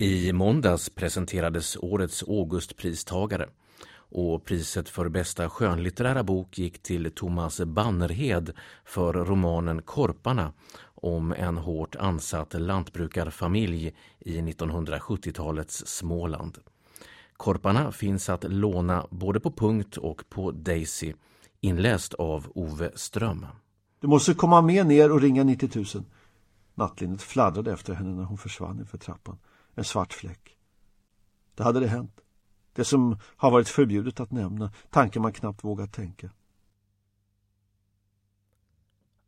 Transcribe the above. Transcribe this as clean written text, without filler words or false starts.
I måndags presenterades årets Augustpristagare och priset för bästa skönlitterära bok gick till Thomas Bannerhed för romanen Korparna om en hårt ansatt lantbrukarfamilj i 1970-talets Småland. Korparna finns att låna både på Punkt och på Daisy, inläst av Ove Ström. Du måste komma med ner och ringa 90 000. Nattlinnet fladdrade efter henne när hon försvann inför trappan. En svart fläck. Det hade det hänt. Det som har varit förbjudet att nämna. Tanken man knappt vågat tänka.